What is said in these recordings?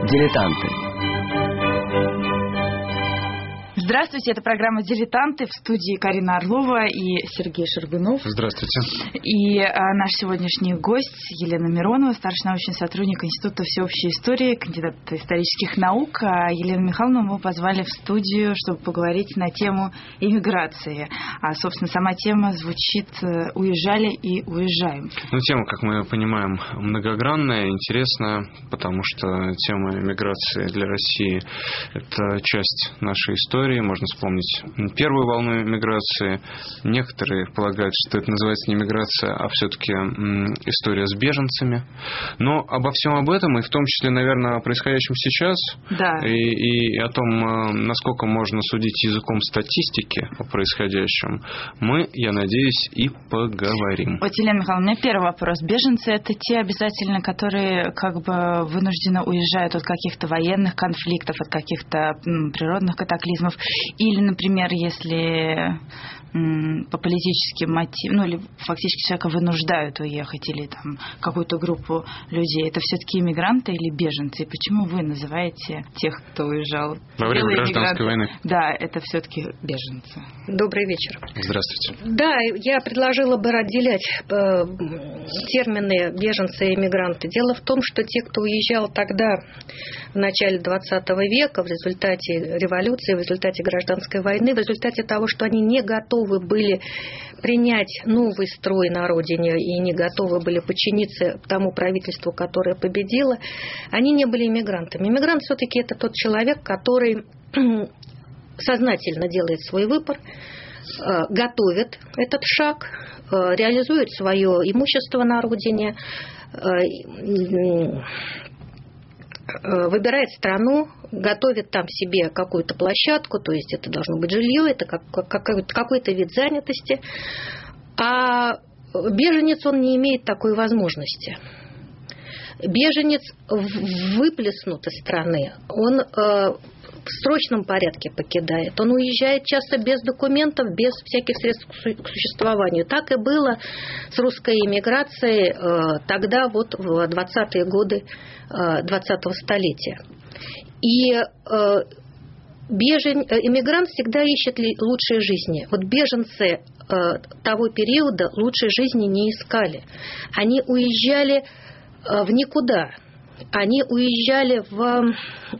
Дилетанты. Здравствуйте, это программа «Дилетанты», в студии Карина Орлова и Сергей Шаргунов. Здравствуйте. И наш сегодняшний гость Елена Миронова, старший научный сотрудник Института всеобщей истории, кандидат исторических наук. Елену Михайловну мы позвали в студию, чтобы поговорить на тему иммиграции. Собственно, сама тема звучит «Уезжали и уезжаем». Тема, как мы понимаем, многогранная, интересная, потому что тема иммиграции для России – это часть нашей истории. Можно вспомнить первую волну миграции. Некоторые полагают, что это называется не миграция, а все-таки история с беженцами. Но обо всем об этом, и в том числе, наверное, о происходящем сейчас, да. и о том, насколько можно судить языком статистики о происходящем, мы, я надеюсь, и поговорим. Вот, Елена Михайловна, у меня первый вопрос. Беженцы – это те обязательно, которые как бы вынужденно уезжают от каких-то военных конфликтов, от каких-то природных катаклизмов. Или, например, если по политическим мотивам, или фактически человека вынуждают уехать, или там какую-то группу людей, это все-таки иммигранты или беженцы? И почему вы называете тех, кто уезжал? Во время гражданской войны. Да, это все-таки беженцы. Добрый вечер. Здравствуйте. Да, я предложила бы разделять термины беженцы и иммигранты. Дело в том, что те, кто уезжал тогда, в начале 20 века, в результате революции, в результате гражданской войны, в результате того, что они не готовы были принять новый строй на родине и не готовы были подчиниться тому правительству, которое победило, они не были иммигрантами. Иммигрант все-таки это тот человек, который сознательно делает свой выбор, готовит этот шаг, реализует свое имущество на родине, выбирает страну, готовит там себе какую-то площадку, то есть это должно быть жилье, это какой-то вид занятости. А беженец, он не имеет такой возможности. Беженец выплеснут из страны, он в срочном порядке покидает. Он уезжает часто без документов, без всяких средств к существованию. Так и было с русской эмиграцией тогда, вот в 20-е годы 20-го столетия. И эмигрант всегда ищет лучшей жизни. Вот беженцы того периода лучшей жизни не искали. Они уезжали в никуда. Они уезжали в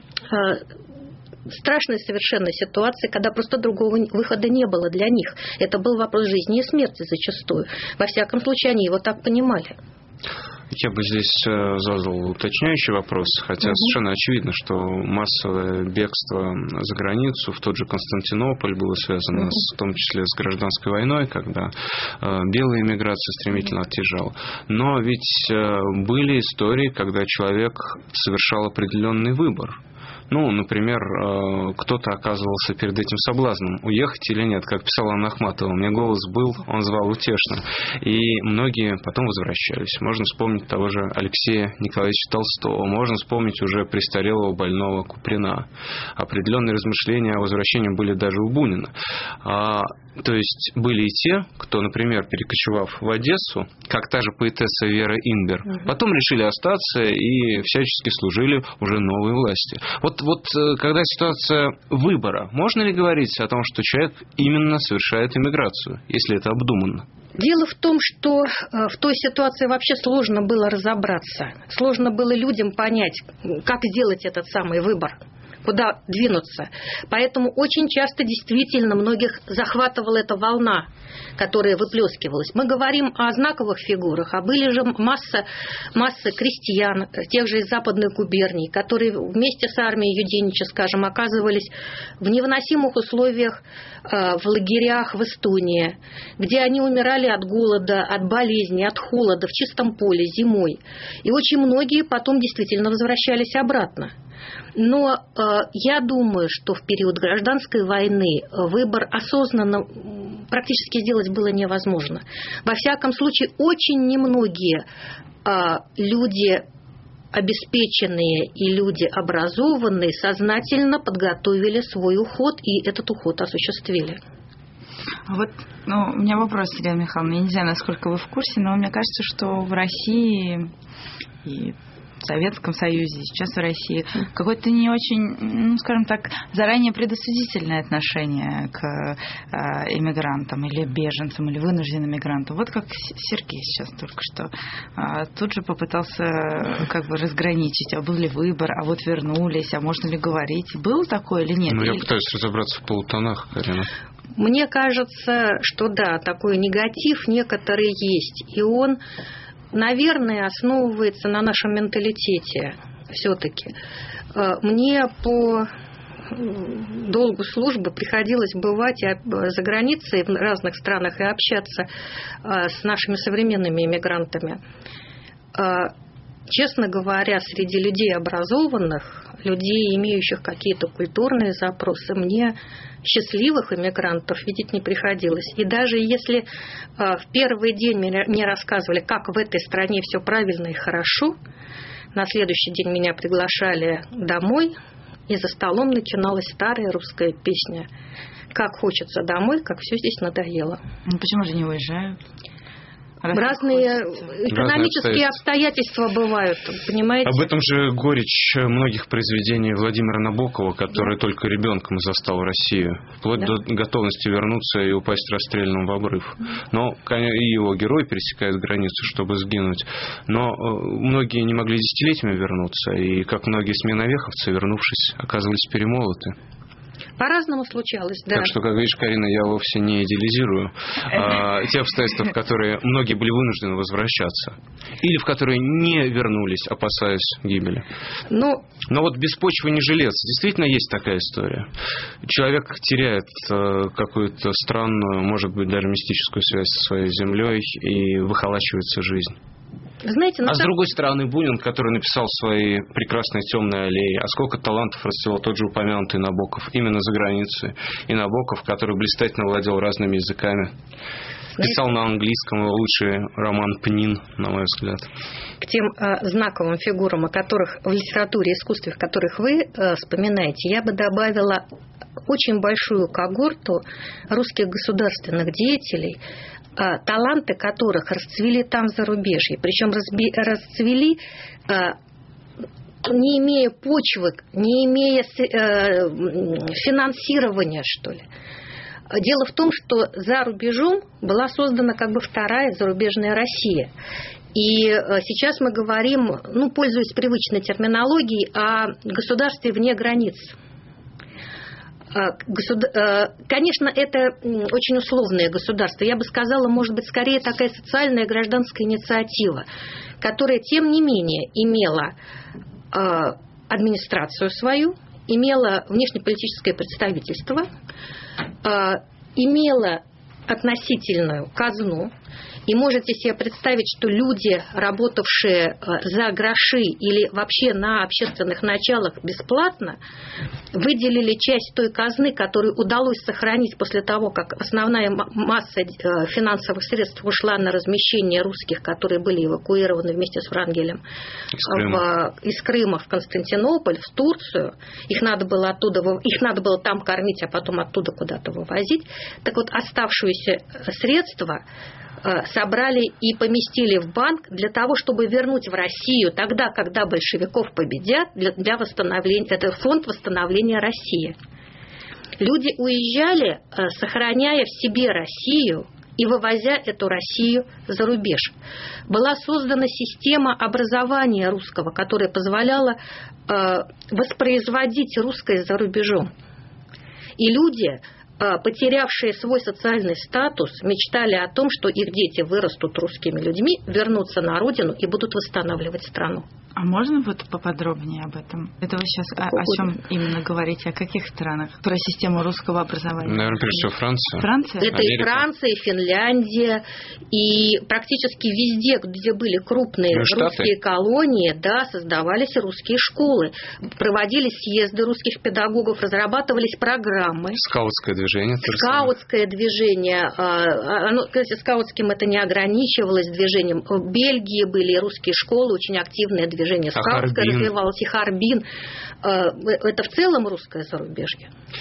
страшной совершенно ситуации, когда просто другого выхода не было для них. Это был вопрос жизни и смерти зачастую. Во всяком случае, они его так понимали. Я бы здесь задал уточняющий вопрос, хотя совершенно очевидно, что массовое бегство за границу, в тот же Константинополь, было связано в том числе с гражданской войной, когда белая эмиграция стремительно оттяжала. Но ведь были истории, когда человек совершал определенный выбор. Например, кто-то оказывался перед этим соблазном, уехать или нет. Как писала Анна Ахматова, «Мне голос был, он звал утешно». И многие потом возвращались. Можно вспомнить того же Алексея Николаевича Толстого, можно вспомнить уже престарелого больного Куприна. Определенные размышления о возвращении были даже у Бунина. То есть были и те, кто, например, перекочевав в Одессу, как та же поэтесса Вера Инбер, потом решили остаться и всячески служили уже новой власти. Вот когда ситуация выбора, можно ли говорить о том, что человек именно совершает иммиграцию, если это обдуманно? Дело в том, что в той ситуации вообще сложно было разобраться. Сложно было людям понять, как сделать этот самый выбор, куда двинуться. Поэтому очень часто действительно многих захватывала эта волна, которая выплескивалась. Мы говорим о знаковых фигурах, а были же масса крестьян, тех же из Западной губернии, которые вместе с армией Юденича, скажем, оказывались в невыносимых условиях в лагерях в Эстонии, где они умирали от голода, от болезни, от холода, в чистом поле, зимой. И очень многие потом действительно возвращались обратно. Но я думаю, что в период гражданской войны выбор осознанно практически сделать было невозможно. Во всяком случае, очень немногие люди обеспеченные и люди образованные сознательно подготовили свой уход и этот уход осуществили. Вот, у меня вопрос, Елена Михайловна. Я не знаю, насколько вы в курсе, но мне кажется, что в России и Советском Союзе, сейчас в России, какое-то не очень, скажем так, заранее предосудительное отношение к иммигрантам или беженцам, или вынужденным мигрантам. Вот как Сергей сейчас только что тут же попытался как бы разграничить, а был ли выбор, а вот вернулись, а можно ли говорить. Было такое или нет? Я пытаюсь разобраться в полутонах, Карина. Мне кажется, что да, такой негатив некоторый есть, и он, наверное, основывается на нашем менталитете все-таки. Мне по долгу службы приходилось бывать за границей в разных странах и общаться с нашими современными иммигрантами. Честно говоря, среди людей образованных, людей, имеющих какие-то культурные запросы, мне счастливых иммигрантов видеть не приходилось. И даже если в первый день мне рассказывали, как в этой стране все правильно и хорошо, на следующий день меня приглашали домой, и за столом начиналась старая русская песня «Как хочется домой, как все здесь надоело». Почему же не уезжают? Разные экономические обстоятельства бывают, понимаете? Об этом же горечь многих произведений Владимира Набокова, который только ребенком застал Россию, вплоть до готовности вернуться и упасть расстрелянным в обрыв. Но и его герой пересекает границу, чтобы сгинуть. Но многие не могли десятилетиями вернуться, и, как многие сменовеховцы, вернувшись, оказывались перемолоты. По-разному случалось, да. Так что, как видишь, Карина, я вовсе не идеализирую те обстоятельства, в которые многие были вынуждены возвращаться. Или в которые не вернулись, опасаясь гибели. Но вот без почвы не жилец. Действительно есть такая история. Человек теряет какую-то странную, может быть, даже мистическую связь со своей землей, и выхолачивается жизнь. Знаете, с другой стороны, Бунин, который написал свои прекрасные «Темные аллеи», а сколько талантов расцвел тот же упомянутый Набоков именно за границей. И Набоков, который блистательно владел разными языками. Писал на английском его лучший роман «Пнин», на мой взгляд. К тем знаковым фигурам, о которых в литературе и искусстве, в которых вы вспоминаете, я бы добавила очень большую когорту русских государственных деятелей, таланты которых расцвели там в зарубежье. Причем расцвели, не имея почвы, не имея финансирования, что ли. Дело в том, что за рубежом была создана как бы вторая зарубежная Россия. И сейчас мы говорим, пользуясь привычной терминологией, о государстве вне границ. Конечно, это очень условное государство. Я бы сказала, может быть, скорее такая социальная гражданская инициатива, которая, тем не менее, имела администрацию свою, имела внешнеполитическое представительство, имела относительную казну. И можете себе представить, что люди, работавшие за гроши или вообще на общественных началах бесплатно, выделили часть той казны, которую удалось сохранить после того, как основная масса финансовых средств ушла на размещение русских, которые были эвакуированы вместе с Врангелем из Крыма в Константинополь, в Турцию. Их надо было там кормить, а потом оттуда куда-то вывозить. Так вот, оставшиеся средства собрали и поместили в банк для того, чтобы вернуть в Россию тогда, когда большевиков победят, для восстановления, это фонд восстановления России. Люди уезжали, сохраняя в себе Россию и вывозя эту Россию за рубеж. Была создана система образования русского, которая позволяла воспроизводить русское за рубежом. И люди, потерявшие свой социальный статус, мечтали о том, что их дети вырастут русскими людьми, вернутся на родину и будут восстанавливать страну. А можно вот поподробнее об этом? Это вы сейчас о чем именно говорите? О каких странах? Про систему русского образования? Наверное, прежде всего Франция. Франция? Это Америка. И Франция, и Финляндия, и практически везде, где были крупные русские колонии, создавались русские школы, проводились съезды русских педагогов, разрабатывались программы. Скаутское движение. Скаутское движение. Кстати, скаутским это не ограничивалось движением. В Бельгии были русские школы, очень активное движение. Скаутское развивалось, и Харбин. Это в целом русское зарубежье.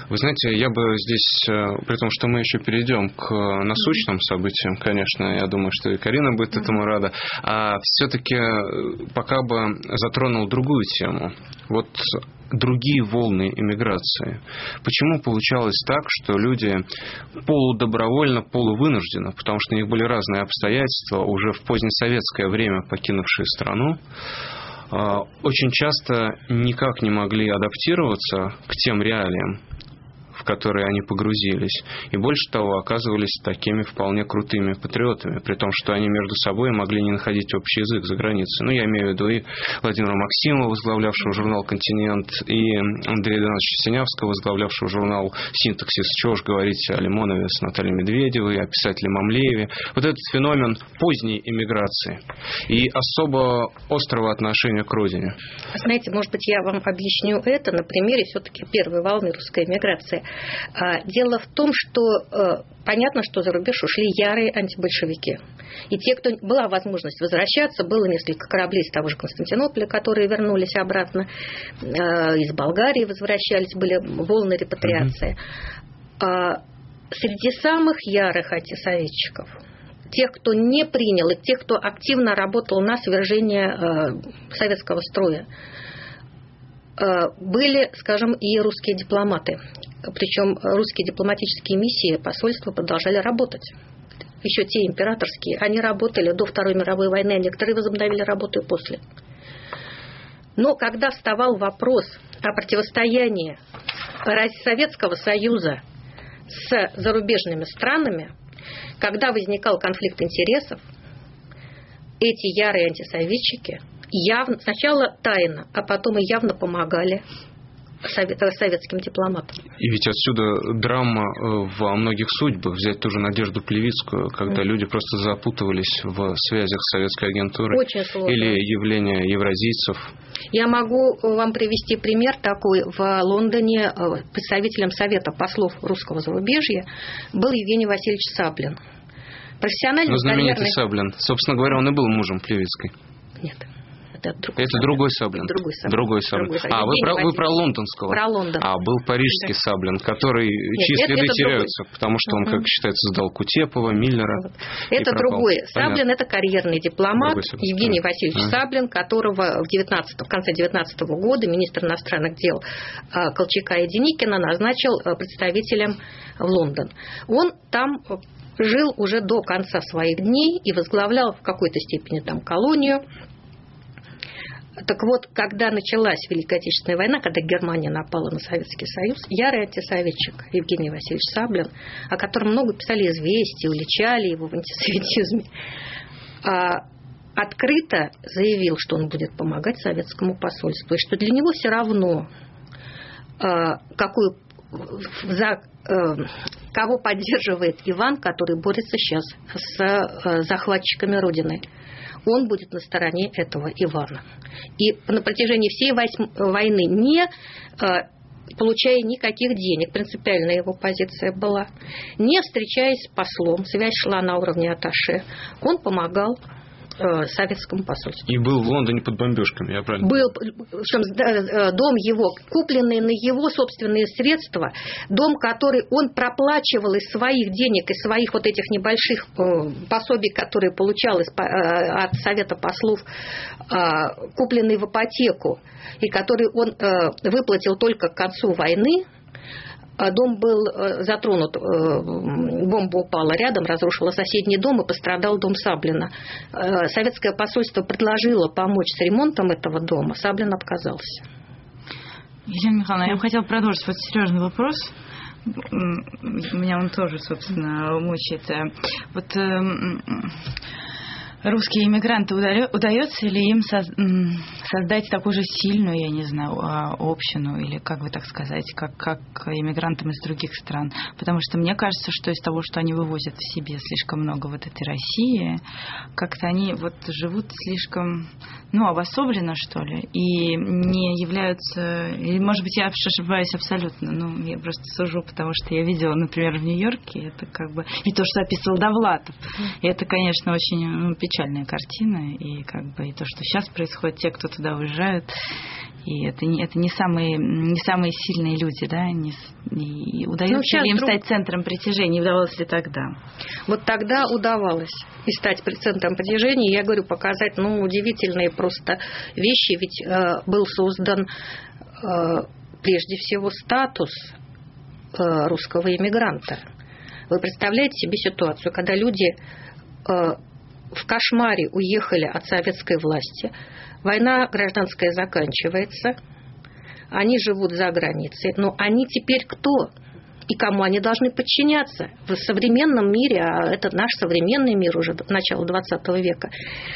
Вы знаете, я бы здесь, при том, что мы еще перейдем к насущным событиям, конечно, я думаю, что и Карина будет этому рада, а все-таки пока бы затронул другую тему. Вот другие волны иммиграции. Почему получалось так, что люди полудобровольно, полувынужденно, потому что у них были разные обстоятельства, уже в позднесоветское время покинувшие страну, очень часто никак не могли адаптироваться к тем реалиям, в которые они погрузились. И больше того, оказывались такими вполне крутыми патриотами, при том, что они между собой могли не находить общий язык за границей. Ну, я имею в виду и Владимира Максимова, возглавлявшего журнал «Континент», и Андрея Донатовича Синявского, возглавлявшего журнал «Синтаксис». Чего уж говорить о Лимонове с Натальей Медведевой, о писателе Мамлееве. Вот этот феномен поздней эмиграции и особо острого отношения к родине. Знаете, может быть, я вам объясню это на примере все-таки первой волны русской эмиграции. Дело в том, что понятно, что за рубеж ушли ярые антибольшевики. И те, кто была возможность возвращаться, было несколько кораблей из того же Константинополя, которые вернулись обратно, из Болгарии возвращались, были волны репатриации. Среди самых ярых антисоветчиков, тех, кто не принял, и тех, кто активно работал на свержение советского строя, были, скажем, и русские дипломаты. Причем русские дипломатические миссии, посольства продолжали работать. Еще те императорские, они работали до Второй мировой войны, а некоторые возобновили работу и после. Но когда вставал вопрос о противостоянии Советского Союза с зарубежными странами, когда возникал конфликт интересов, эти ярые антисоветчики явно, сначала тайно, а потом и явно помогали советским дипломатам. И ведь отсюда драма во многих судьбах. Взять ту же Надежду Плевицкую, когда люди просто запутывались в связях с советской агентурой. Очень сложно. Или явление евразийцев. Я могу вам привести пример такой. В Лондоне представителем Совета послов русского зарубежья был Евгений Васильевич Саблин. Профессиональный, знаменитый Саблин. Собственно говоря, он и был мужем Плевицкой. Нет. Это другой Саблин. Другой Саблин. Вы про лондонского. Про Лондон. Был парижский Саблин, который чьи следы теряются, потому что он, как считается, сдал Кутепова, Миллера. Это другой. Саблин – это карьерный дипломат. Евгений Васильевич Саблин, которого в конце 19 года министр иностранных дел Колчака и Деникина назначил представителем в Лондон. Он там жил уже до конца своих дней и возглавлял в какой-то степени там колонию. Так вот, когда началась Великая Отечественная война, когда Германия напала на Советский Союз, ярый антисоветчик Евгений Васильевич Саблин, о котором много писали известия, уличали его в антисоветизме, открыто заявил, что он будет помогать советскому посольству, и что для него все равно, кого поддерживает Иван, который борется сейчас с захватчиками Родины. Он будет на стороне этого Ивана. И на протяжении всей войны, не получая никаких денег, принципиальная его позиция была, не встречаясь с послом, связь шла на уровне атташе, он помогал советскому посольству. И был в Лондоне под бомбежками, я правильно? Был, причем дом его, купленный на его собственные средства, дом, который он проплачивал из своих денег, из своих вот этих небольших пособий, которые получал от Совета послов, купленный в ипотеку, и который он выплатил только к концу войны. Дом был затронут, бомба упала рядом, разрушила соседний дом, и пострадал дом Саблина. Советское посольство предложило помочь с ремонтом этого дома, Саблин отказался. Елена Михайловна, я бы хотела продолжить вот серьезный вопрос. Меня он тоже, собственно, мучает. Вот русские иммигранты, удается ли им создать такую же сильную, я не знаю, общину, или как бы так сказать, как иммигрантам из других стран? Потому что мне кажется, что из того, что они вывозят в себе слишком много вот этой России, как-то они вот живут слишком, обособленно, что ли, и не являются, или, может быть, я ошибаюсь абсолютно, я просто сужу, потому что я видела, например, в Нью-Йорке, это как бы, и то, что описывал Довлатов, и это, конечно, очень печальная картина, и как бы и то, что сейчас происходит, те, кто туда уезжают, И это не самые сильные люди, да, не удается ли им стать центром притяжения, удавалось ли тогда? Вот тогда удавалось и стать центром притяжения. Я говорю, показать удивительные просто вещи, ведь был создан прежде всего статус русского иммигранта. Вы представляете себе ситуацию, когда люди в кошмаре уехали от советской власти, война гражданская заканчивается, они живут за границей, но они теперь кто? И кому они должны подчиняться? В современном мире, а это наш современный мир уже начала 20 века,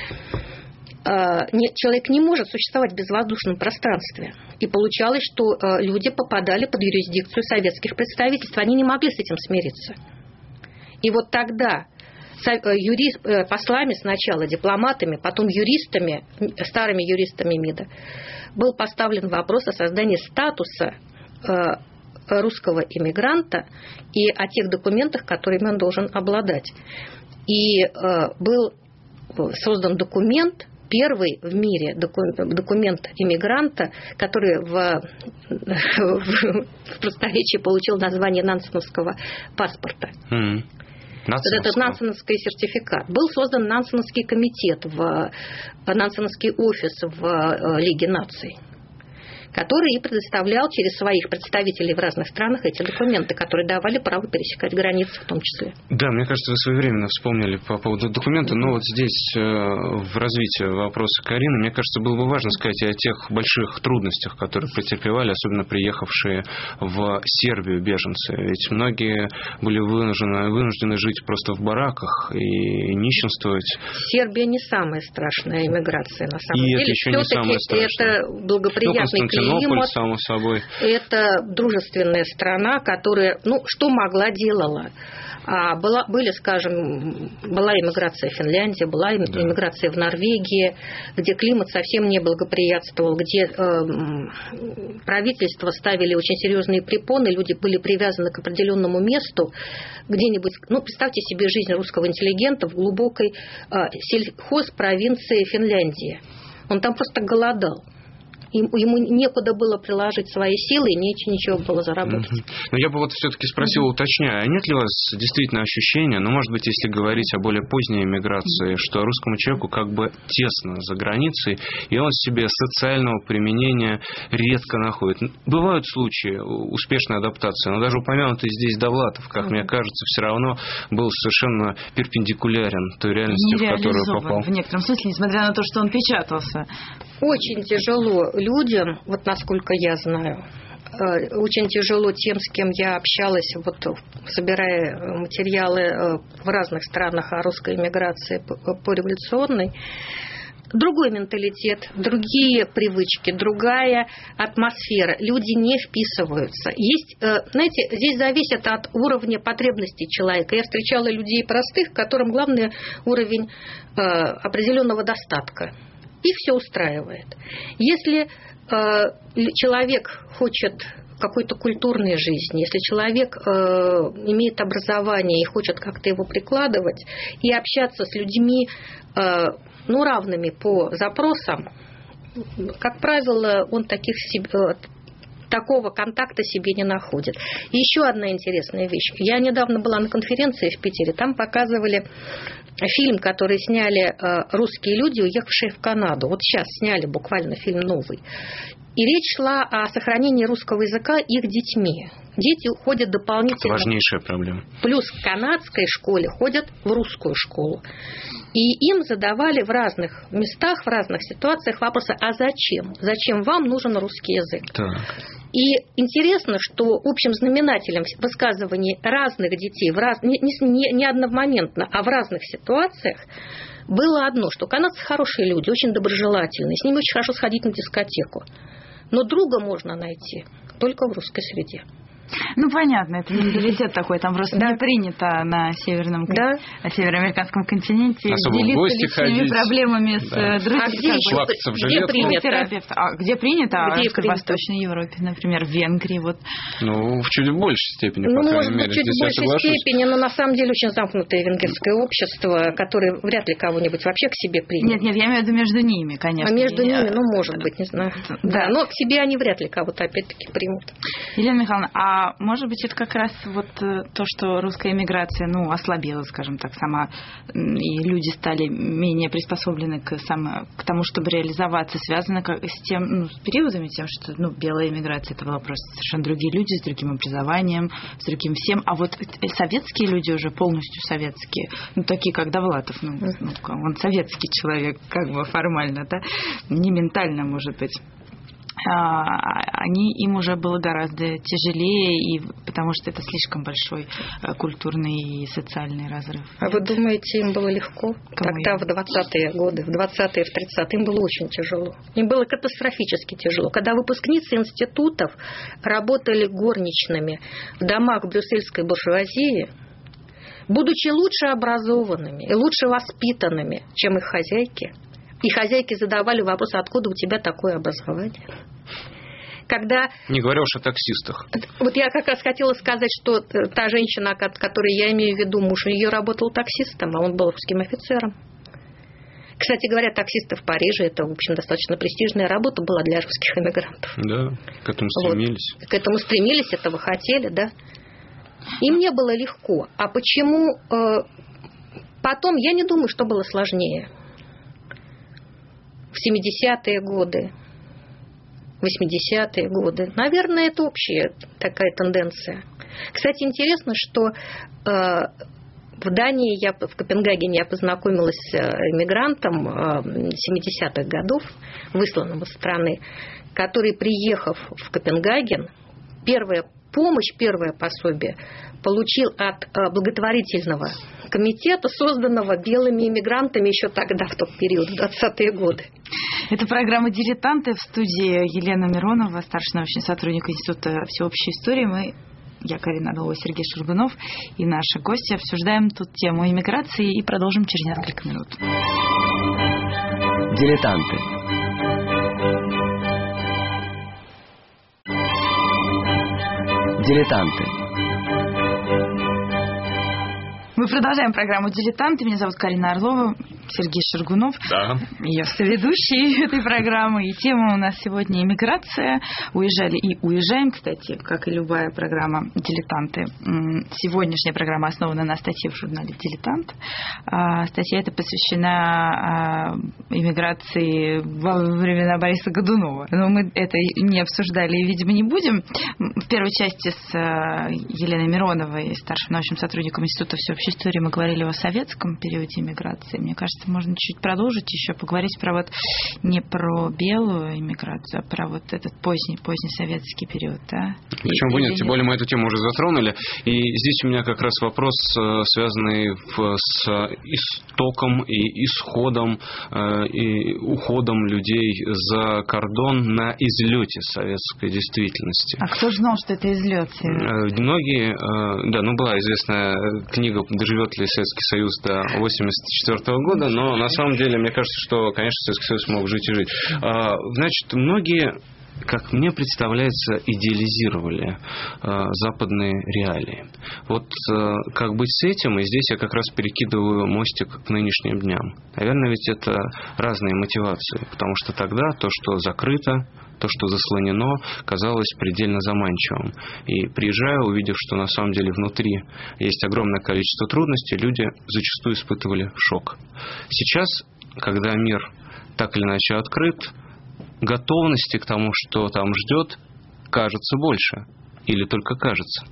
человек не может существовать в безвоздушном пространстве. И получалось, что люди попадали под юрисдикцию советских представительств. Они не могли с этим смириться. И вот тогда послами сначала, дипломатами, потом юристами, старыми юристами МИДа, был поставлен вопрос о создании статуса русского иммигранта и о тех документах, которыми он должен обладать. И был создан документ, первый в мире документ иммигранта, который в просторечии получил название нансеновского паспорта. Этот нансеновский сертификат. Был создан Нансеновский комитет, Нансеновский офис в Лиге наций, который и предоставлял через своих представителей в разных странах эти документы, которые давали право пересекать границы в том числе. Да, мне кажется, вы своевременно вспомнили по поводу документа, но вот здесь в развитии вопроса Карины, мне кажется, было бы важно сказать и о тех больших трудностях, которые претерпевали, особенно приехавшие в Сербию беженцы. Ведь многие были вынуждены жить просто в бараках и нищенствовать. Сербия не самая страшная иммиграция, на самом деле. И это еще не самое страшное. Это благоприятный климат, само собой. Это дружественная страна, которая, что могла, делала. Была иммиграция в Финляндии, была иммиграция в Норвегии, где климат совсем не благоприятствовал, где правительства ставили очень серьезные препоны, люди были привязаны к определенному месту, где-нибудь, представьте себе жизнь русского интеллигента в глубокой сельхозпровинции Финляндии. Он там просто голодал. Ему некуда было приложить свои силы и нечего было заработать. Но я бы все-таки спросил, уточняя, нет ли у вас действительно ощущения, может быть, если говорить о более поздней эмиграции, что русскому человеку как бы тесно за границей, и он себе социального применения редко находит. Бывают случаи успешной адаптации, но даже упомянутый здесь Довлатов, как мне кажется, все равно был совершенно перпендикулярен той реальности, в которую попал. В некотором смысле, несмотря на то, что он печатался. Очень тяжело людям, насколько я знаю, очень тяжело тем, с кем я общалась, собирая материалы в разных странах о русской эмиграции пореволюционной. Другой менталитет, другие привычки, другая атмосфера. Люди не вписываются. Здесь зависит от уровня потребностей человека. Я встречала людей простых, которым главный уровень определенного достатка. Их все устраивает. Если человек хочет какой-то культурной жизни, если человек имеет образование и хочет как-то его прикладывать и общаться с людьми равными по запросам, как правило, он такого контакта себе не находит. И еще одна интересная вещь. Я недавно была на конференции в Питере, там показывали фильм, который сняли русские люди, уехавшие в Канаду. Сейчас сняли буквально фильм новый. И речь шла о сохранении русского языка их детьми. Дети ходят дополнительно. Это важнейшая проблема. Плюс в канадской школе ходят в русскую школу. И им задавали в разных местах, в разных ситуациях вопросы: а зачем? Зачем вам нужен русский язык? Так. И интересно, что общим знаменателем высказываний разных детей, не одномоментно, а в разных ситуациях, было одно, что канадцы хорошие люди, очень доброжелательные, с ними очень хорошо сходить на дискотеку. Но друга можно найти только в русской среде. Ну, понятно, это менталитет такой, там просто не принято на североамериканском континенте особо делиться личными проблемами с другими. Где принято? Где принято? В Восточной Европе, например, в Венгрии. Вот. Ну, в чуть большей степени, по крайней может мере. быть, чуть в большей степени, но на самом деле очень замкнутое венгерское общество, которое вряд ли кого-нибудь вообще к себе примет. Нет, я имею в виду между ними, конечно. А между ними, может быть, не знаю. Да, но к себе они вряд ли кого-то опять-таки примут. Елена Михайловна, а может быть, это как раз вот то, что русская эмиграция, ослабела, скажем так, сама, и люди стали менее приспособлены к тому, чтобы реализоваться, связано с тем, с периодами, тем, что, белая эмиграция, это была просто совершенно другие люди, с другим образованием, с другим всем, а вот советские люди уже полностью советские, такие, как Довлатов, он советский человек, как бы формально, да, не ментально, может быть. Им уже было гораздо тяжелее, потому что это слишком большой культурный и социальный разрыв. А вы думаете, им было легко? Тогда в 20-е годы, в 20-е, в 30-е им было очень тяжело. Им было катастрофически тяжело. Когда выпускницы институтов работали горничными в домах брюссельской буржуазии, будучи лучше образованными и лучше воспитанными, чем их хозяйки, и хозяйки задавали вопрос, откуда у тебя такое образование? Не говоря уж о таксистах. Вот я как раз хотела сказать, что та женщина, которой я имею в виду, муж, ее работал таксистом, а он был русским офицером. Кстати говоря, таксисты в Париже, это, в общем, достаточно престижная работа была для русских эмигрантов. Да, к этому стремились. К этому стремились, этого хотели, да. Им не было легко. А почему потом, я не думаю, что было сложнее. В 70-е годы, 80-е годы. Наверное, это общая такая тенденция. Кстати, интересно, что в Дании, в Копенгагене я познакомилась с иммигрантом 70-х годов, высланным из страны, который, приехав в Копенгаген, первая помощь, первое пособие получил от благотворительного комитета, созданного белыми иммигрантами еще тогда, в тот период, в 20-е годы. Это программа «Дилетанты», в студии Елена Миронова, старший научный сотрудник Института всеобщей истории. Я, Карина Орлова, Сергей Шургунов и наши гости обсуждаем тут тему иммиграции и продолжим через несколько минут. Дилетанты. Дилетанты. Мы продолжаем программу «Дилетанты». Меня зовут Карина Орлова, Сергей Шургунов. Да. Я соведущий этой программы. И тема у нас сегодня иммиграция. Уезжали и уезжаем, кстати, как и любая программа «Дилетанты». Сегодняшняя программа основана на статье в журнале «Дилетант». Статья эта посвящена иммиграции во времена Бориса Годунова. Но мы это не обсуждали и, видимо, не будем. В первой части с Еленой Мироновой, старшим научным сотрудником Института всеобщей истории, мы говорили о советском периоде иммиграции. Мне кажется, можно чуть продолжить еще, поговорить про не про белую иммиграцию, а про этот поздний советский период. Да? Почему бы нет? Тем более мы эту тему уже затронули. И здесь у меня как раз вопрос, связанный с истоком и исходом и уходом людей за кордон на излете советской действительности. А кто же знал, что это излет? Многие, была известная книга «Доживет ли Советский Союз до 1984 года», но на самом деле мне кажется, что, конечно, Советский Союз мог жить и жить. Значит, многие, как мне представляется, идеализировали западные реалии. Вот как быть с этим, и здесь я как раз перекидываю мостик к нынешним дням. Наверное, ведь это разные мотивации, потому что тогда то, что закрыто, то, что заслонено, казалось предельно заманчивым. И приезжая, увидев, что на самом деле внутри есть огромное количество трудностей, люди зачастую испытывали шок. Сейчас, когда мир так или иначе открыт, готовности к тому, что там ждет, кажется больше. Или только кажется?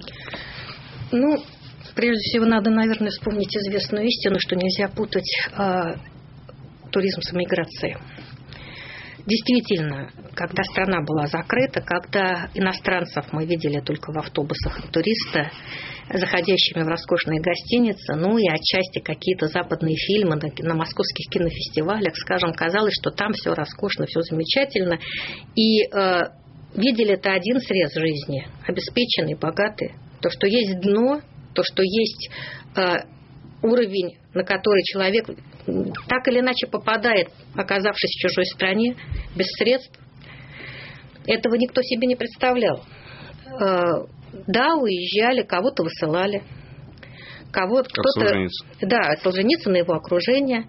Прежде всего, надо, наверное, вспомнить известную истину, что нельзя путать туризм с эмиграцией. Действительно, когда страна была закрыта, когда иностранцев мы видели только в автобусах туриста, заходящими в роскошные гостиницы, и отчасти какие-то западные фильмы на московских кинофестивалях, скажем, казалось, что там все роскошно, все замечательно. И видели это один срез жизни, обеспеченный, богатый. То, что есть дно, то, что есть уровень, на который человек так или иначе попадает, оказавшись в чужой стране, без средств. Этого никто себе не представлял. Да, уезжали, кого-то высылали. Солженицын и его окружение.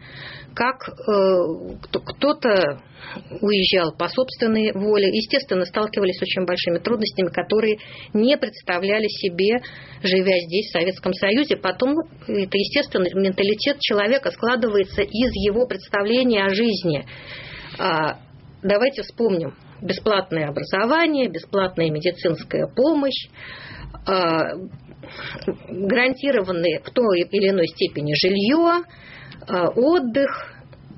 Кто-то уезжал по собственной воле. Естественно, сталкивались с очень большими трудностями, которые не представляли себе, живя здесь, в Советском Союзе. Потом, это естественно, менталитет человека складывается из его представления о жизни. Давайте вспомним. Бесплатное образование, бесплатная медицинская помощь, гарантированные в той или иной степени жилье, отдых.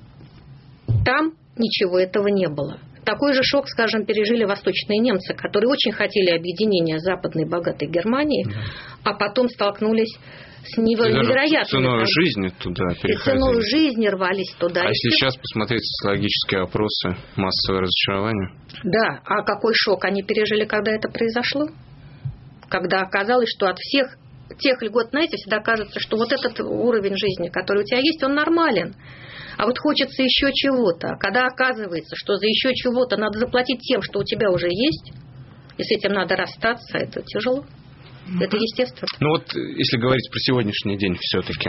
Там ничего этого не было. Такой же шок, скажем, пережили восточные немцы, которые очень хотели объединения западной богатой Германии, а потом столкнулись с невероятной ценой жизни туда переходили. И ценой жизни рвались туда. А если сейчас посмотреть социологические опросы, массовое разочарование? Да, а какой шок они пережили, когда это произошло? Когда оказалось, что от всех тех льгот, знаете, всегда кажется, что вот этот уровень жизни, который у тебя есть, он нормален. А вот хочется еще чего-то. А когда оказывается, что за еще чего-то надо заплатить тем, что у тебя уже есть, и с этим надо расстаться, это тяжело. Это естественно. Ну вот, если говорить про сегодняшний день все-таки.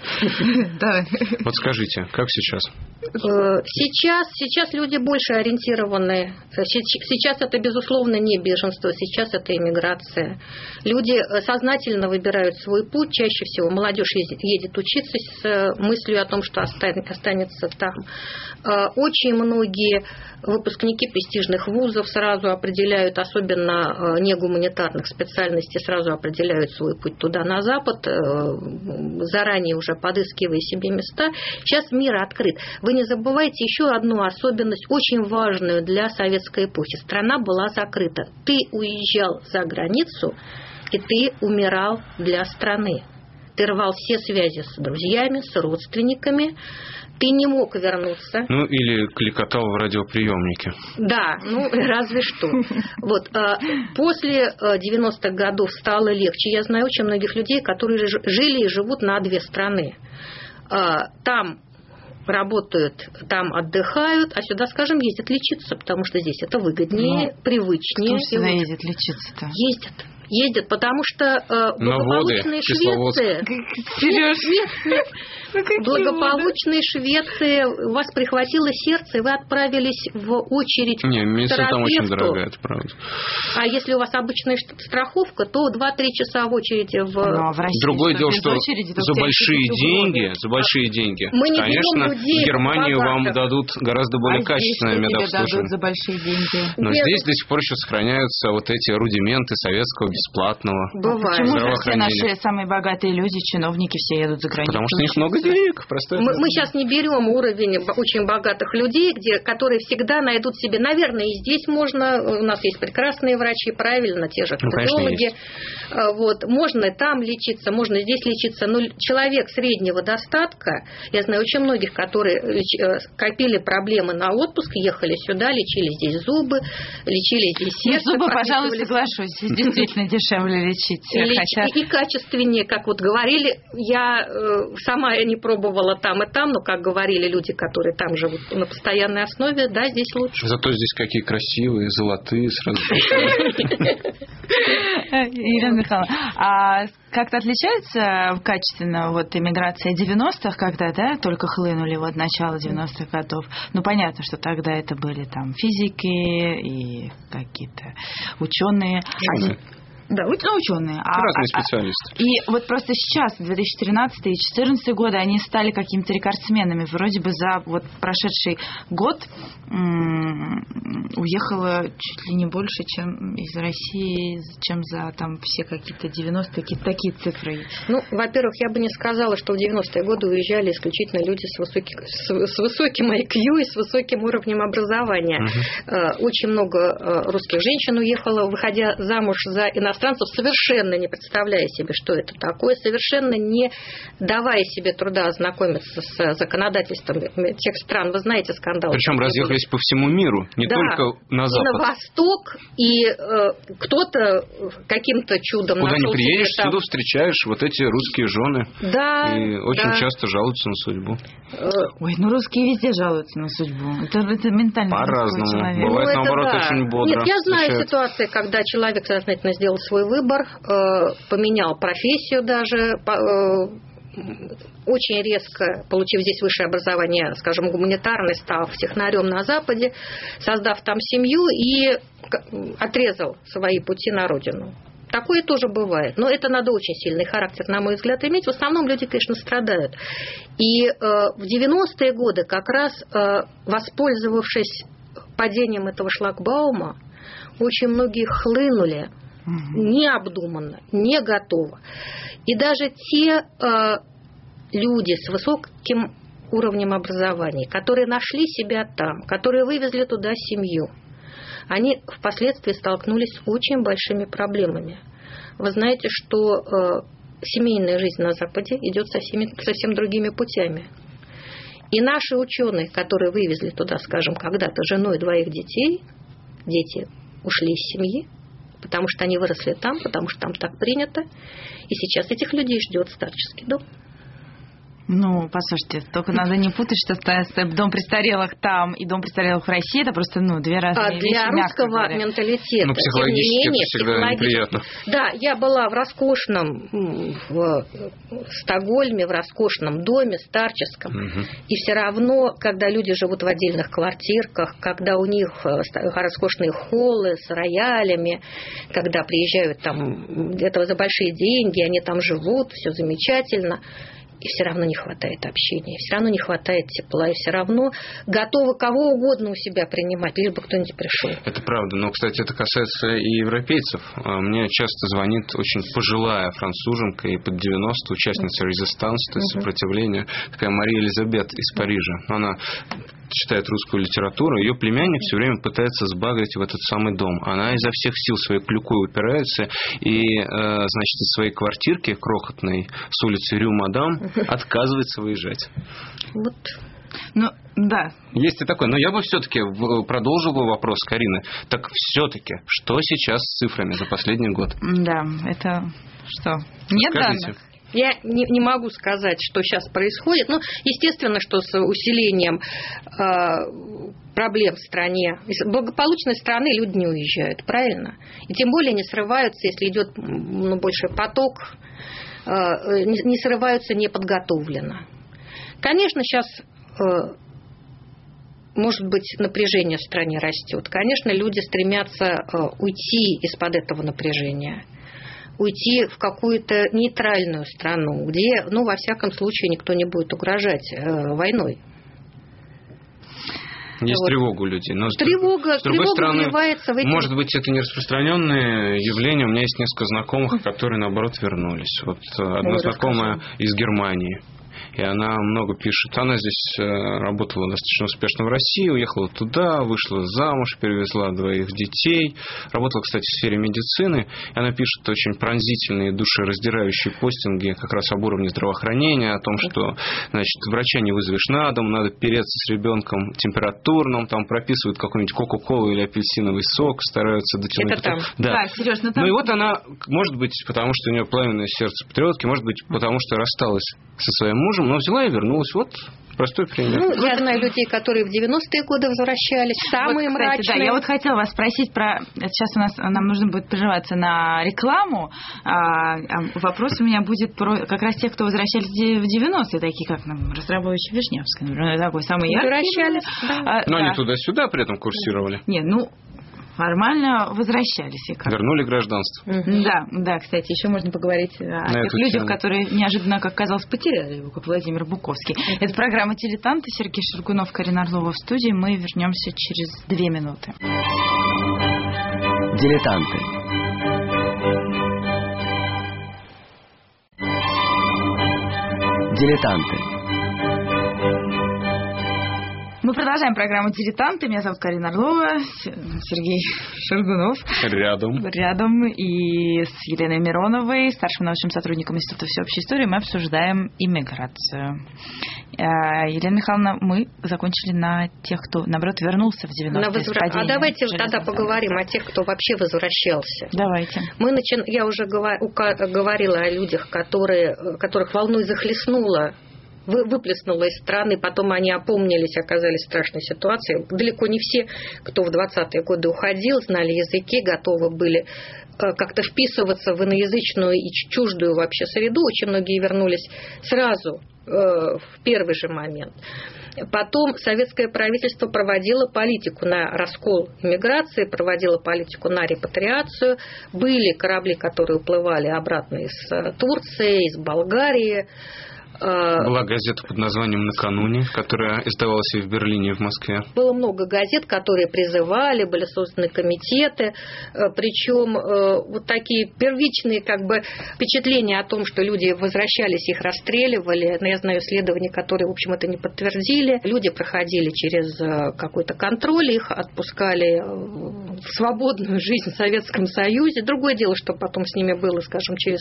Вот скажите, как сейчас? Сейчас люди больше ориентированы. Сейчас это, безусловно, не беженство, сейчас это иммиграция. Люди сознательно выбирают свой путь. Чаще всего молодежь едет учиться с мыслью о том, что останется там. Очень многие выпускники престижных вузов сразу определяют, особенно негуманитарных специальностей, сразу определяют свой путь туда, на Запад, заранее уже подыскивая себе места. Сейчас мир открыт. Вы не забывайте еще одну особенность, очень важную для советской эпохи. Страна была закрыта. Ты уезжал за границу, и ты умирал для страны. Ты рвал все связи с друзьями, с родственниками. Ты не мог вернуться. Ну, или кликотал в радиоприемнике. Да, ну, разве что. Вот. После 90-х годов стало легче. Я знаю очень многих людей, которые жили и живут на две страны. Там работают, там отдыхают, а сюда, скажем, ездят лечиться, потому что здесь это выгоднее, привычнее. Кто сюда ездит лечиться-то? Ездят, потому что благополучная Швеция... Нет. Благополучная Швеция, у вас прихватило сердце, и вы отправились в очередь к медицина там очень дорогая, это правда. А если у вас обычная страховка, то 2-3 часа в очереди в России. Другое дело, что за большие деньги, конечно, в Германию вам дадут гораздо более качественное медобслуживание. Дадут за большие деньги. Но здесь до сих пор еще сохраняются вот эти рудименты советского бесплатного Почему же все наши самые богатые люди, чиновники, все едут за границу? Потому что у них много денег. Мы сейчас не берем уровень очень богатых людей, которые всегда найдут себе, наверное, и здесь можно, у нас есть прекрасные врачи, правильно, те же кардиологи, можно там лечиться, можно здесь лечиться, но человек среднего достатка, я знаю очень многих, которые копили проблемы на отпуск, ехали сюда, лечили здесь зубы, лечили здесь сердце. Зубы, пожалуй, соглашусь, действительно дешевле лечить. И качественнее, как вот говорили, я сама не пробовала там и там, но, как говорили люди, которые там живут на постоянной основе, да, здесь лучше. Зато здесь какие красивые, золотые сразу. Елена Михайловна, а как-то отличается качественно вот иммиграция 90-х, когда, да, только хлынули вот начало 90-х годов? Ну, понятно, что тогда это были там физики и какие-то ученые. Да, ученые. Разные специалисты. И вот просто сейчас, 2013 и 2014 годы, они стали какими-то рекордсменами. Вроде бы за вот прошедший год уехало чуть ли не больше, чем из России, чем за там все какие-то 90-е, какие-то такие цифры. Ну, во-первых, я бы не сказала, что в 90-е годы уезжали исключительно люди с высоким IQ и с высоким уровнем образования. Очень много русских женщин уехало, выходя замуж за иностранцев, иностранцев, совершенно не представляя себе, что это такое, совершенно не давая себе труда ознакомиться с законодательством тех стран. Вы знаете скандал. Причем разъехались по всему миру, не только на Запад. И на Восток, и кто-то каким-то чудом куда нашел не приедешь, себе там... всюду встречаешь вот эти русские жены. Да. И очень часто жалуются на судьбу. Ой, ну русские везде жалуются на судьбу. Это ментально. По-разному. Бывает, наоборот, очень бодро. Нет, я знаю ситуации, когда человек сознательно сделал свой выбор, поменял профессию даже, очень резко, получив здесь высшее образование, скажем, гуманитарное, став технарем на Западе, создав там семью и отрезал свои пути на родину. Такое тоже бывает. Но это надо очень сильный характер, на мой взгляд, иметь. В основном люди, конечно, страдают. И в 90-е годы, как раз воспользовавшись падением этого шлагбаума, очень многие хлынули необдуманно, не готово. И даже те люди с высоким уровнем образования, которые нашли себя там, которые вывезли туда семью, они впоследствии столкнулись с очень большими проблемами. Вы знаете, что семейная жизнь на Западе идет совсем другими путями. И наши ученые, которые вывезли туда, скажем, когда-то жену и 2 детей, дети ушли из семьи, потому что они выросли там, потому что там так принято. И сейчас этих людей ждет старческий дом. Ну, послушайте, только надо не путать, что дом престарелых там и дом престарелых в России, это просто, две разные вещи. Для русского менталитета, психологически тем не менее, это всегда неприятно. Да, я была в роскошном в Стокгольме, в роскошном доме старческом, и все равно, когда люди живут в отдельных квартирках, когда у них роскошные холлы с роялями, когда приезжают там где-то за большие деньги, они там живут, все замечательно. И все равно не хватает общения, все равно не хватает тепла, и все равно готовы кого угодно у себя принимать, лишь бы кто-нибудь пришел. Это правда, но, кстати, это касается и европейцев. Мне часто звонит очень пожилая француженка и под 90, участница резистанс, то есть сопротивления, такая Мария Элизабет из Парижа. Она читает русскую литературу, ее племянник все время пытается сбагрить в этот самый дом. Она изо всех сил своей клюкой упирается и, значит, из своей квартирки крохотной с улицы Рю-Мадам отказывается выезжать. Вот. Ну, да. Есть и такое. Но я бы все-таки продолжил бы вопрос Карины. Так все-таки, что сейчас с цифрами за последний год? Да, это что? Нет данных? Я не могу сказать, что сейчас происходит. Ну, естественно, что с усилением проблем в стране, из благополучной страны люди не уезжают, правильно? И тем более не срываются, если идет большой поток, не срываются неподготовленно. Конечно, сейчас, может быть, напряжение в стране растет. Конечно, люди стремятся уйти из-под этого напряжения, уйти в какую-то нейтральную страну, где, во всяком случае, никто не будет угрожать войной. Есть тревога у людей. Но тревога стороны, вливается в эти... Может быть, это не распространенное явление. У меня есть несколько знакомых, которые, наоборот, вернулись. Вот одна знакомая из Германии. И она много пишет. Она здесь работала достаточно успешно в России, уехала туда, вышла замуж, перевезла 2 детей. Работала, кстати, в сфере медицины. И она пишет очень пронзительные, душераздирающие постинги как раз об уровне здравоохранения, о том, что, значит, врача не вызовешь на дом, надо переться с ребенком температурным, там прописывают какую-нибудь кока-колу или апельсиновый сок, стараются дотянуть. Это там? Да, Серёж, там... Ну и вот она, может быть, потому что у нее пламенное сердце патриотки, может быть, потому что рассталась со своим мужем, но взяла и вернулась. Вот простой пример. Я знаю людей, которые в 90-е годы возвращались, самые мрачные. Да, я вот хотела вас спросить про... Сейчас нам нужно будет прерываться на рекламу. Вопрос у меня будет про как раз тех, кто возвращались в 90-е, такие как Ростропович и Вишневская, например, такой самый яркий. Возвращались, да. Но они туда-сюда при этом курсировали. Нет, формально возвращались. Вернули гражданство. Да, кстати, еще можно поговорить о тех людях, которые неожиданно, как казалось, потеряли его, как Владимир Буковский. Это программа «Дилетанты». Сергей Шургунов, Карина Орлова в студии. Мы вернемся через 2 минуты. Дилетанты. Дилетанты. Мы продолжаем программу «Дилетанты». Меня зовут Карина Орлова, Сергей Шаргунов. Рядом. И с Еленой Мироновой, старшим научным сотрудником Института всеобщей истории, мы обсуждаем иммиграцию. Елена Михайловна, мы закончили на тех, кто, наоборот, вернулся в 90-е. А давайте тогда поговорим о тех, кто вообще возвращался. Давайте. Я уже говорила о людях, которых волной захлестнуло, выплеснуло из страны, потом они опомнились, оказались в страшной ситуации. Далеко не все, кто в 20-е годы уходил, знали языки, готовы были как-то вписываться в иноязычную и чуждую вообще среду. Очень многие вернулись сразу, в первый же момент. Потом советское правительство проводило политику на раскол иммиграции, проводило политику на репатриацию. Были корабли, которые уплывали обратно из Турции, из Болгарии. Была газета под названием «Накануне», которая издавалась и в Берлине, и в Москве. Было много газет, которые призывали, были созданы комитеты, причем вот такие первичные впечатления о том, что люди возвращались, их расстреливали. Но я знаю исследования, которые, в общем, это не подтвердили. Люди проходили через какой-то контроль, их отпускали в свободную жизнь в Советском Союзе. Другое дело, что потом с ними было, скажем, через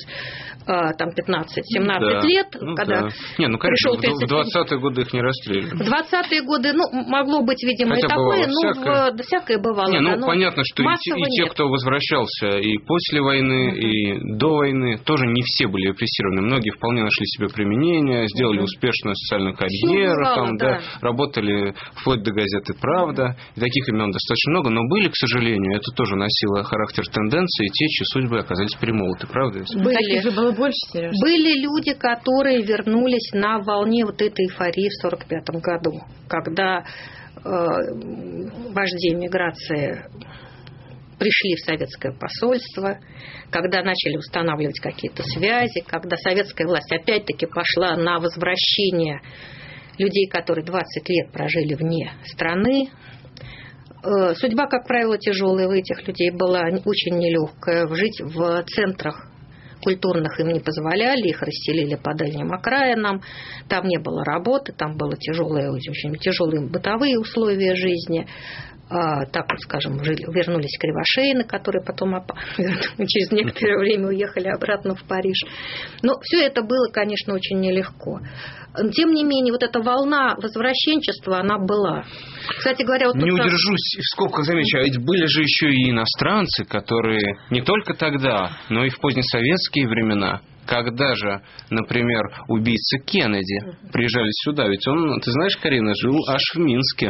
15-17 лет, когда Не, конечно, в 20-е годы их не расстреливали. В 20-е годы, могло быть, видимо, хотя и такое, бывало всякое бывало. Понятно, что и те, кто возвращался и после войны, и до войны, тоже не все были репрессированы. Многие вполне нашли себе применение, сделали успешную социальную карьеру, работали вплоть до газеты «Правда». И таких имен достаточно много, но были, к сожалению, это тоже носило характер тенденции, те, чьи судьбы оказались перемолоты, правда? Таких же было больше, Сереж. Были люди, которые вернулись на волне вот этой эйфории в 1945 году, когда вожди эмиграции пришли в советское посольство, когда начали устанавливать какие-то связи, когда советская власть опять-таки пошла на возвращение людей, которые 20 лет прожили вне страны. Судьба, как правило, тяжелая у этих людей была, очень нелегкая. Жить в центрах культурных им не позволяли, их расселили по дальним окраинам, там не было работы, там были очень тяжелые бытовые условия жизни. Так вот, скажем, вернулись кривошеины, которые потом через некоторое время уехали обратно в Париж. Но все это было, конечно, очень нелегко. Тем не менее, вот эта волна возвращенчества, она была. Кстати говоря, не удержусь, в скобках замечу, ведь были же еще и иностранцы, которые не только тогда, но и в позднесоветские времена, когда же, например, убийцы Кеннеди приезжали сюда, ведь он, ты знаешь, Карина, жил аж в Минске.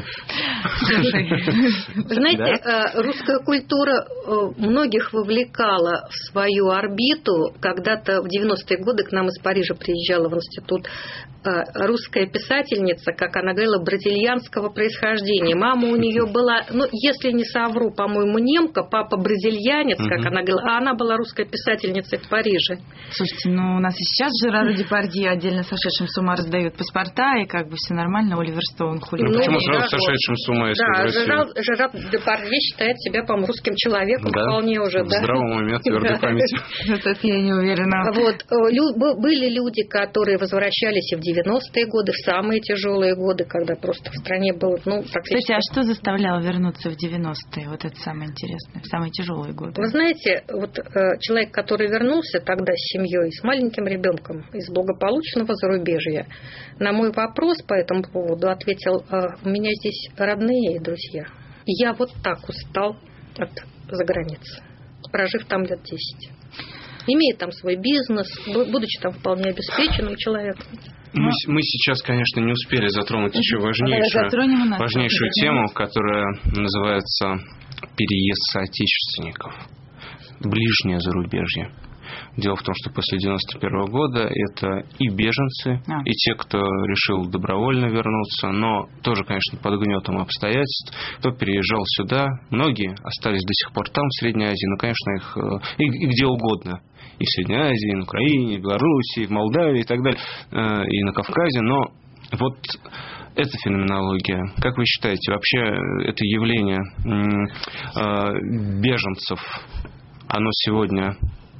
Знаете, русская культура многих вовлекала в свою орбиту. Когда-то в 90-е годы к нам из Парижа приезжала в институт русская писательница, как она говорила, бразильянского происхождения. Мама у нее была, если не совру, по-моему, немка, папа бразильянец, как она говорила, а она была русской писательницей в Париже. Слушайте, у нас и сейчас Жерар Депардье отдельно сошедшим с ума раздают паспорта, и все нормально, Оливер Стоун хули. Почему сразу сошедшим с ума, если в России? Жерар Депардье считает себя, по-моему, русским человеком вполне уже. В здравом уме, твердой памяти. Это я не уверена. Были люди, которые возвращались и в 90-е годы, в самые тяжелые годы, когда просто в стране было, практически... Кстати, а что заставляло вернуться в 90-е? Вот это самое интересное, в самые тяжелые годы. Вы знаете, человек, который вернулся тогда с семьей, с маленьким ребенком из благополучного зарубежья, на мой вопрос по этому поводу ответил: у меня здесь родные и друзья. И я вот так устал от заграницы, прожив там лет 10. Имея там свой бизнес, будучи там вполне обеспеченным человеком. Мы сейчас, конечно, не успели затронуть еще важнейшую тему, которая называется переезд соотечественников, ближнее зарубежье. Дело в том, что после 1991 года это и беженцы, и те, кто решил добровольно вернуться, но тоже, конечно, под гнетом обстоятельств, кто переезжал сюда. Многие остались до сих пор там, в Средней Азии, конечно, их и где угодно. И в Средней Азии, и на Украине, и в Белоруссии, и в Молдавии, и так далее, и на Кавказе. Но вот эта феноменология, как вы считаете, вообще это явление беженцев, оно сегодня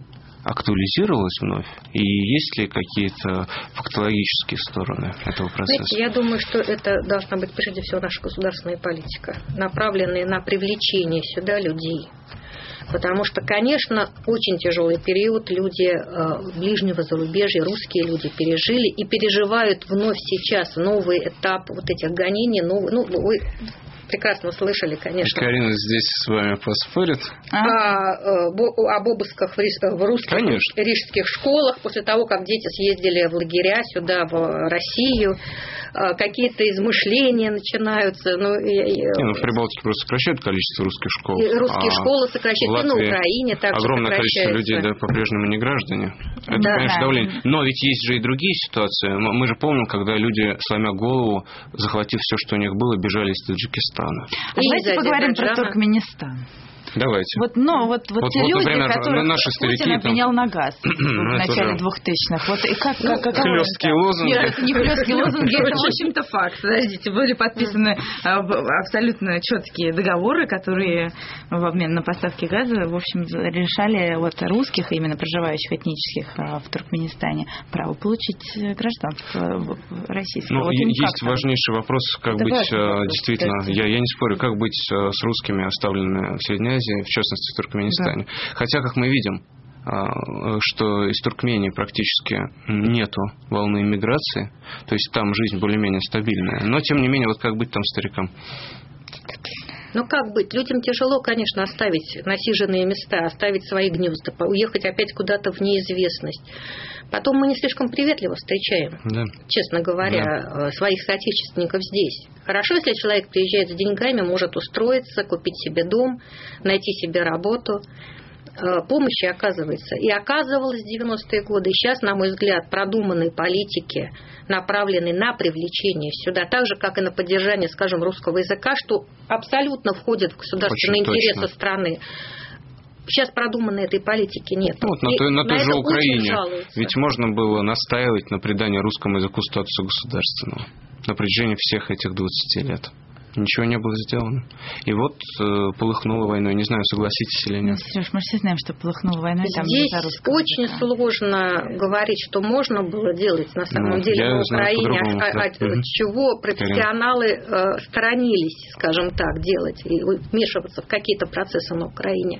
актуализировалась вновь? И есть ли какие-то фактологические стороны этого процесса? Знаете, я думаю, что это должна быть прежде всего наша государственная политика, направленная на привлечение сюда людей. Потому что, конечно, очень тяжелый период люди ближнего зарубежья, русские люди пережили и переживают вновь сейчас новый этап вот этих гонений. Вы прекрасно слышали, конечно. Карина здесь с вами поспорит. Об обысках в русских рижских школах после того, как дети съездили в лагеря сюда, в Россию. Какие-то измышления начинаются. В Прибалтике просто сокращают количество русских школ. Русские школы сокращают, и на Украине также огромное количество людей, по-прежнему не граждане. Это, конечно, давление. Но ведь есть же и другие ситуации. Мы же помним, когда люди, сломя голову, захватив все, что у них было, бежали из Таджикистана. Давайте поговорим про Туркменистан. Давайте. Вот те люди, например, которых наши Путин обменял на газ в начале 2000-х. И как хлёсткие лозунги. Нет, это не хлёсткие лозунги, это, в общем-то, факт. Подождите, были подписаны абсолютно четкие договоры, которые в обмен на поставки газа, в общем, решали русских, именно проживающих этнических в Туркменистане, право получить гражданство российское. Есть важнейший вопрос, как быть, действительно, я не спорю, как быть с русскими, оставленными в Средней Азии, в частности, в Туркменистане. Да. Хотя, как мы видим, что из Туркмении практически нету волны иммиграции, то есть там жизнь более-менее стабильная. Но, тем не менее, как быть там старикам? Как быть? Людям тяжело, конечно, оставить насиженные места, оставить свои гнезда, уехать опять куда-то в неизвестность. Потом мы не слишком приветливо встречаем, честно говоря, своих соотечественников здесь. Хорошо, если человек приезжает с деньгами, может устроиться, купить себе дом, найти себе работу. Помощи оказывается. И оказывалась в 90-е годы. И сейчас, на мой взгляд, продуманные политики, направленные на привлечение сюда, так же, как и на поддержание, скажем, русского языка, что абсолютно входит в государственные интересы страны. Сейчас продуманной этой политики нет. На той же Украине ведь можно было настаивать на придании русскому языку статуса государственного на протяжении всех этих 20 лет. Ничего не было сделано. И полыхнула войной. Не знаю, согласитесь или нет. Сереж, мы все знаем, что полыхнула войной. Здесь очень сложно говорить, что можно было делать на самом деле на Украине, от чего профессионалы сторонились, скажем так, делать и вмешиваться в какие-то процессы на Украине.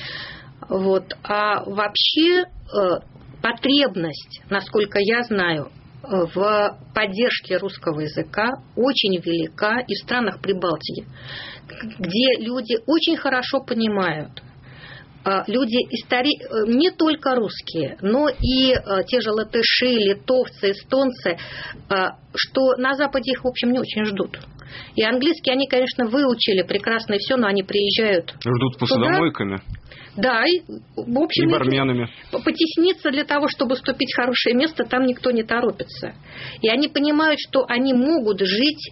А вообще потребность, насколько я знаю, в поддержке русского языка очень велика и в странах Прибалтики, где люди очень хорошо понимают, люди не только русские, но и те же латыши, литовцы, эстонцы, что на Западе их, в общем, не очень ждут. И английский они, конечно, выучили прекрасно и все, но они приезжают. Ждут посудомойками. Да, и, в общем, и барменами. Потесниться для того, чтобы вступить в хорошее место, там никто не торопится. И они понимают, что они могут жить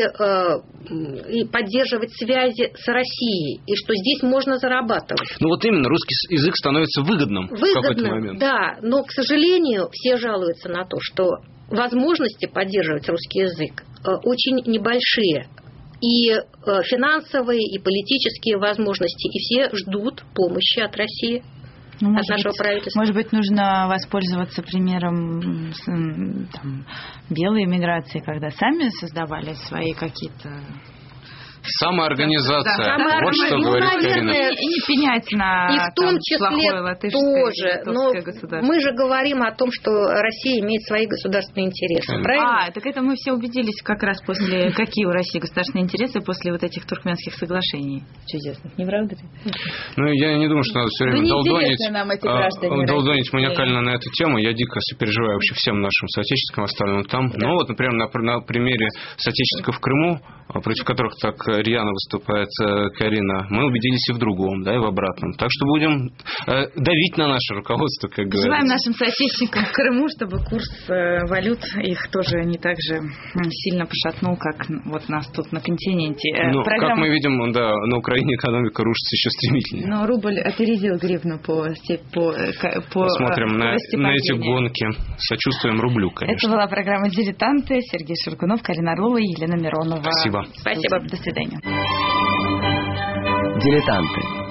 и поддерживать связи с Россией, и что здесь можно зарабатывать. Именно, русский язык становится выгодным в какой-то момент. Да, но, к сожалению, все жалуются на то, что возможности поддерживать русский язык очень небольшие. И финансовые, и политические возможности, и все ждут помощи от России, от нашего правительства. Может быть, нужно воспользоваться примером белой эмиграции, когда сами создавали свои какие-то... Самоорганизация. Вот что говорит Карина. И не пенять на и в том числе плохое латышское тоже. Но мы же говорим о том, что Россия имеет свои государственные интересы. Правильно? Так это мы все убедились как раз после... Какие у России государственные интересы после этих туркменских соглашений чудесных. Не правда ли? Я не думаю, что надо все время долдонить маниакально на эту тему. Я дико сопереживаю вообще всем нашим соотечественникам, оставленным там. Да. Например, на примере соотечественников в Крыму, против которых так рьяно выступает Карина, мы убедились и в другом, и в обратном. Так что будем давить на наше руководство, как говорится. Желаем нашим соотечественникам в Крыму, чтобы курс валют их тоже не так же сильно пошатнул, как нас тут на континенте. Как мы видим, на Украине экономика рушится еще стремительнее. Но рубль опередил гривну по Смотрим на эти гонки. Сочувствуем рублю, конечно. Это была программа «Дилетанты». Сергей Шургунов, Карина Орлова и Елена Миронова. Спасибо. Спасибо. До свидания. Дилетанты.